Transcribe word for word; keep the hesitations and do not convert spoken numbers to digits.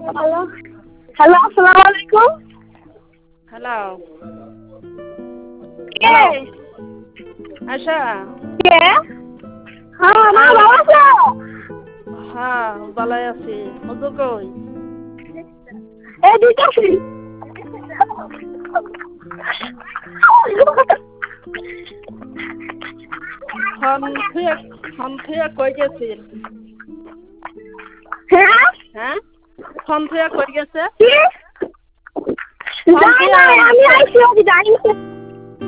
Hello hello আসসালামু আলাইকুম। Hello কে? হ্যালো আশা কে? হ্যাঁ মা আয় ভালো আছো? হ্যাঁ ভালোই আছি। মধু কই? এই দিতেছি। ফোন থুয়ে ফোন থুয়ে কই গেছিল? হ্যাঁ? হ্যাঁ ফোন থুয়ে কই গেছে? কি? ফোন যাই থুয়ে নাই আমি আইছি ওকে যাইনি।